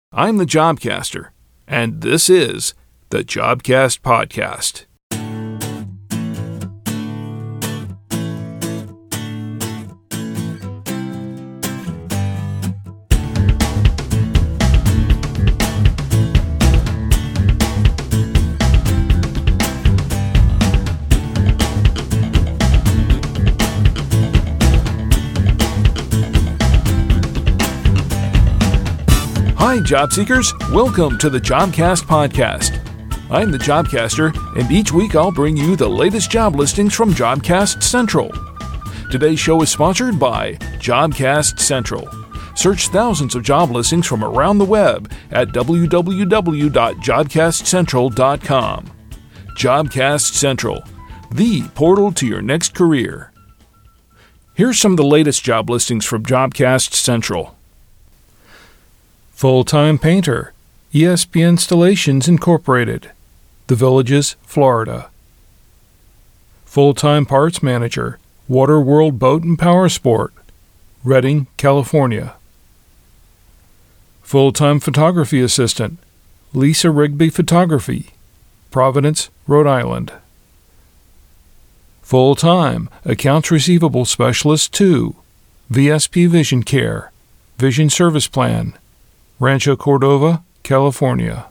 I'm the Jobcaster, and this is the Jobcast Podcast. Hi, job seekers. Welcome to the Jobcast Podcast. I'm the Jobcaster, and each week I'll bring you the latest job listings from Jobcast Central. Today's show is sponsored by Jobcast Central. Search thousands of job listings from around the web at www.jobcastcentral.com. Jobcast Central, the portal to your next career. Here's some of the latest job listings from Jobcast Central. Full-time painter, ESP Installations Incorporated, The Villages, Florida. Full-time parts manager, Water World Boat and Power Sport, Redding, California. Full-time photography assistant, Lisa Rigby Photography, Providence, Rhode Island. Full-time accounts receivable specialist 2, VSP Vision Care, Vision Service Plan, Rancho Cordova, California.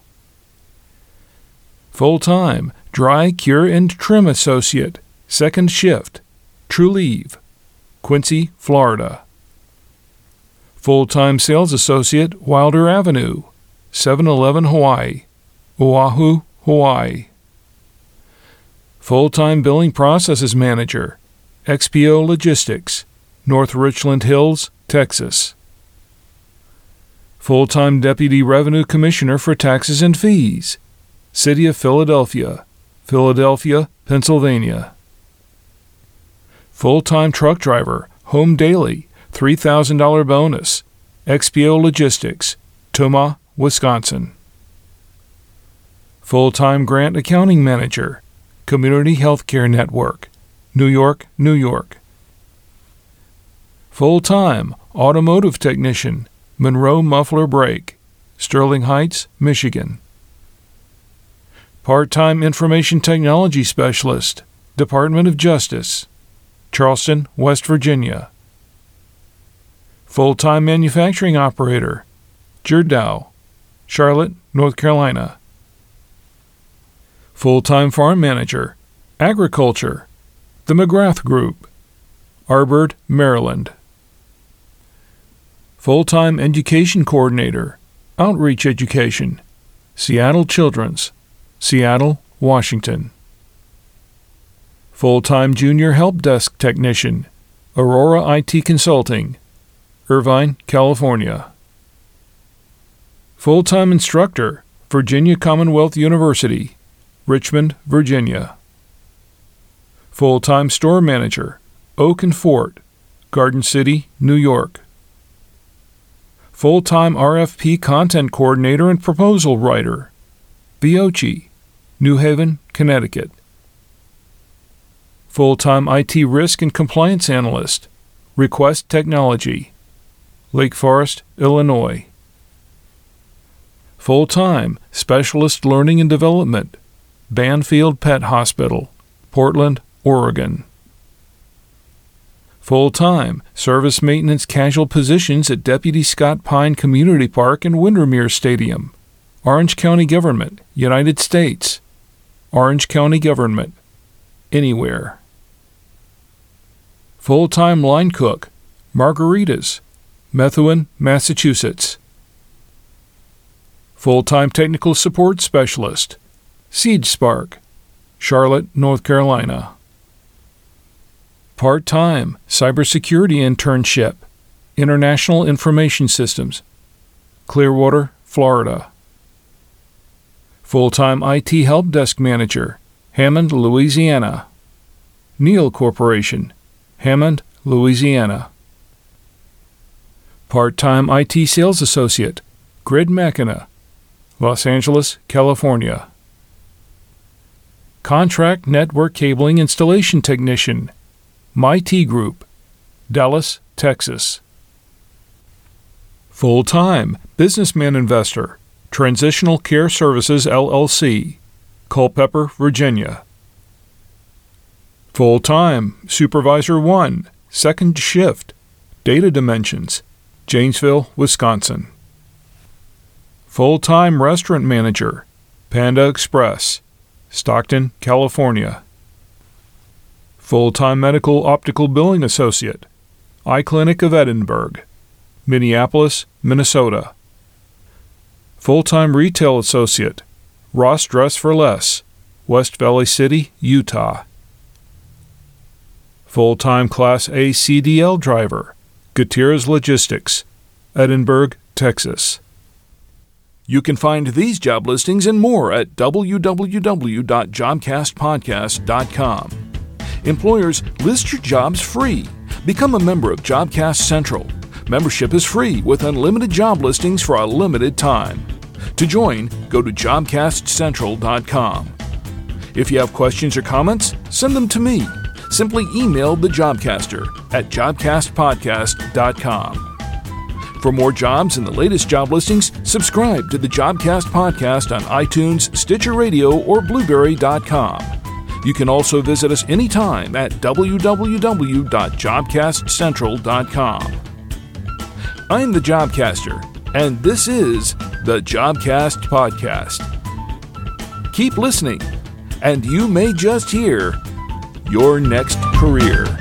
Full-time dry cure and trim associate, second shift, True Leave, Quincy, Florida. Full-time sales associate, Wilder Avenue, 7-Eleven Hawaii, Oahu, Hawaii. Full-time billing processes manager, XPO Logistics, North Richland Hills, Texas. Full-time Deputy Revenue Commissioner for Taxes and Fees, City of Philadelphia, Philadelphia, Pennsylvania. Full-time truck driver, Home Daily, $3,000 bonus, XPO Logistics, Tomah, Wisconsin. Full-time Grant Accounting Manager, Community Healthcare Network, New York, New York. Full-time Automotive Technician, Monroe Muffler Brake, Sterling Heights, Michigan. Part-time Information Technology Specialist, Department of Justice, Charleston, West Virginia. Full-time Manufacturing Operator, Jerdow, Charlotte, North Carolina. Full-time Farm Manager, Agriculture, The McGrath Group, Arbord, Maryland. Full-time Education Coordinator, Outreach Education, Seattle Children's, Seattle, Washington. Full-time Junior Help Desk Technician, Aurora IT Consulting, Irvine, California. Full-time Instructor, Virginia Commonwealth University, Richmond, Virginia. Full-time Store Manager, Oak and Fort, Garden City, New York. Full-time RFP Content Coordinator and Proposal Writer, Biochi, New Haven, Connecticut. Full-time IT Risk and Compliance Analyst, Request Technology, Lake Forest, Illinois. Full-time Specialist Learning and Development, Banfield Pet Hospital, Portland, Oregon. Full-time Service Maintenance Casual Positions at Deputy Scott Pine Community Park and Windermere Stadium, Orange County Government, United States. Orange County Government, anywhere. Full-time Line Cook, Margaritas, Methuen, Massachusetts. Full-time Technical Support Specialist, SeedSpark, Charlotte, North Carolina. Part-time Cybersecurity Internship, International Information Systems, Clearwater, Florida. Full-time IT Help Desk Manager, Hammond, Louisiana. Neal Corporation, Hammond, Louisiana. Part-time IT Sales Associate, Grid Machina, Los Angeles, California. Contract Network Cabling Installation Technician, MIT Group, Dallas, Texas. Full-time businessman investor, Transitional Care Services, LLC, Culpeper, Virginia. Full-time Supervisor 1, second shift, Data Dimensions, Janesville, Wisconsin. Full-time restaurant manager, Panda Express, Stockton, California. Full-time medical optical billing associate, Eye Clinic of Edinburgh, Minneapolis, Minnesota. Full-time retail associate, Ross Dress for Less, West Valley City, Utah. Full-time Class A CDL driver, Gutierrez Logistics, Edinburgh, Texas. You can find these job listings and more at www.jobcastpodcast.com. Employers, list your jobs free. Become a member of Jobcast Central. Membership is free with unlimited job listings for a limited time. To join, go to jobcastcentral.com. If you have questions or comments, send them to me. Simply email the Jobcaster at jobcastpodcast.com. For more jobs and the latest job listings, subscribe to the Jobcast Podcast on iTunes, Stitcher Radio, or Blueberry.com. You can also visit us anytime at www.jobcastcentral.com. I'm the Jobcaster, and this is the Jobcast Podcast. Keep listening, and you may just hear your next career.